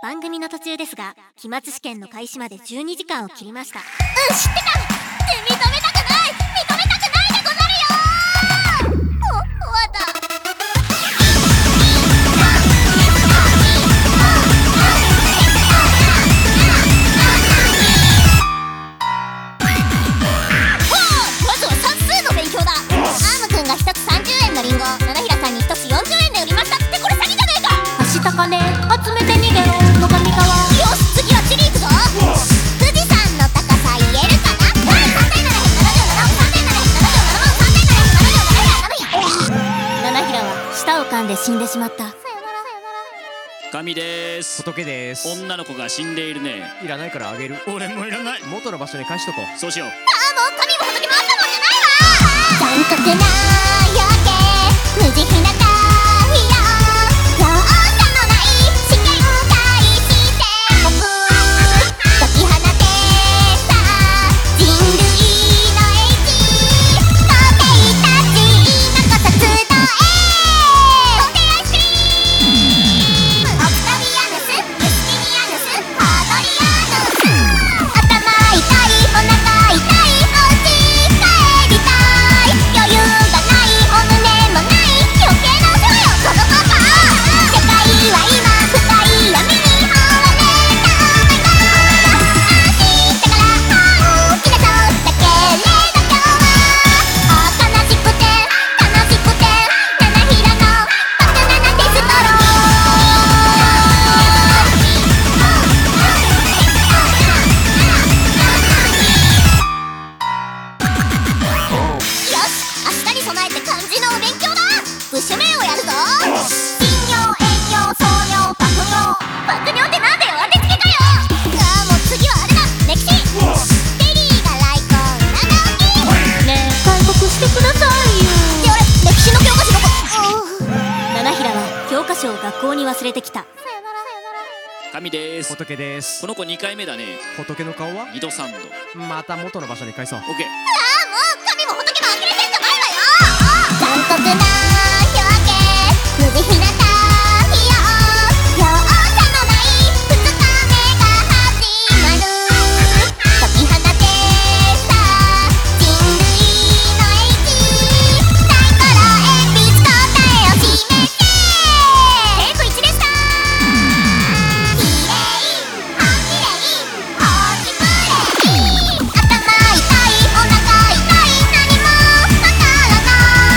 番組の途中ですが、期末試験の開始まで12時間を切りました。 知ってた。認めたくないでござるよ。終わった。まずは算数の勉強だ。アームくんが1つ30円のリンゴ、七平さんに1つ40円で売りましたってこれ詐欺じゃねえか。 明日金集めて逃げろの神川。 よし、次はチリークぞ。富士山の高さ言えるかな。 七平は舌を噛んで死んでしまった。 神です。 仏です。 女の子が死んでいるね。 いらないからあげる。 俺もいらない。 元の場所に返しとこう。 そうしよう。 もう神も仏もあったもんじゃないわ。残酷な夜景、無慈悲な太陽、容赦のない試験開始して僕解き放てた人類の英知、皇帝たちのこそ集え。皇帝アイスクリーム、オクタビアヌス、ユスティニアヌス、ハードリアヌス。頭痛い、お腹痛い、お家帰りたい、余裕がない、お胸もない、余計なお世話よこのパパ。世界は今深い闇に覆われた。明日から大きなそうだけれど今日は悲しくて七平のバカなテストロー。よし、明日に備えて漢字のお勉強だ。部首名をやるぞ。信用、遠慮、創業、爆尿。爆尿ってなんだよ、当てつけかよ。もう次はあれだ、歴史。テリーがライコン長起き。 ねえ開国してくださいよ。 で、俺歴史の教科書どこ。 七平は教科書を学校に忘れてきた。 神です。 仏です。 この子2回目だね。 仏の顔は 2度3度。 また元の場所に返そう。 オッケー。 もう神も仏も呆れてんじゃないわよ。残酷な夜景、無慈悲な太陽、容赦のない2日目が始まる。解き放てた人類の英知、サイコロ鉛筆答えを示せ。テイク1でした。きれい、半きれい、大きくれい。頭痛い、お腹痛い、何もわからない、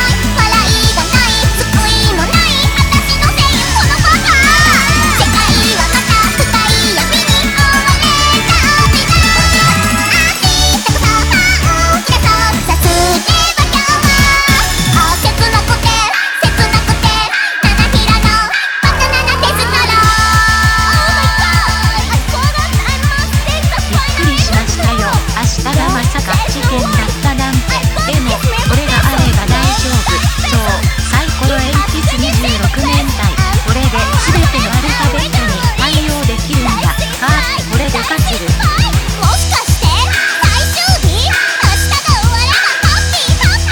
笑いがない、救いもない、私のせいこのパパ。世界はまた深い闇に覆われた時代。明日こそ大きなそうさすれば今日は切なくて七平のバカなテストロー。 びっくりしましたよ。明日がまさか試験だったなんて。でもこれがあれば大丈夫。そう、サイコロ鉛筆26年代。これで全てのアルファベットに対応できるんだ。これで勝てる。 もしかして最終日、明日が終わればハッピーキャッ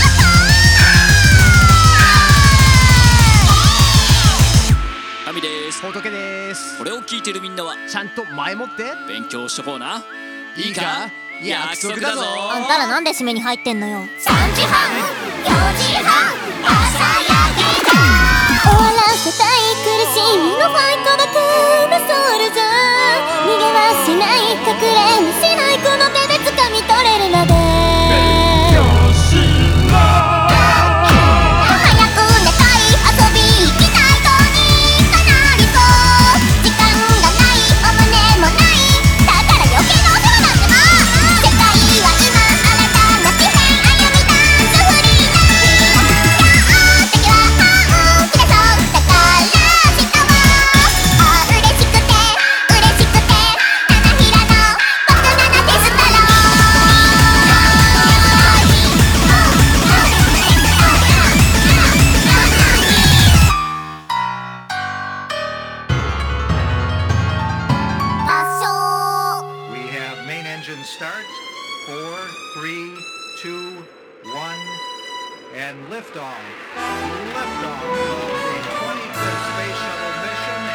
神です。 仏です。 これを聞いてるみんなはちゃんと前もって勉強しとこうな。 いいか、約束だぞ。 あんたらなんで締めに入ってんのよ。 3時半、4時半、朝焼けだ。終わらせたい苦しみのファイトだからソウルじゃ逃げはしない、隠れもしない、この手で掴み取れるまで。早く寝たい、遊び行きたい、とにかなりそう。時間がない、お胸もない、だから余計なお世話なんてもう。世界は今新たな地平、歩みダンスフリーな敵は本気でそうだから明日は嬉しくて七平のバカなテストロー。場所 We have main engine start. 4, 3, 2, 1, and liftoff. Liftoff of the 25th Space Shuttle mission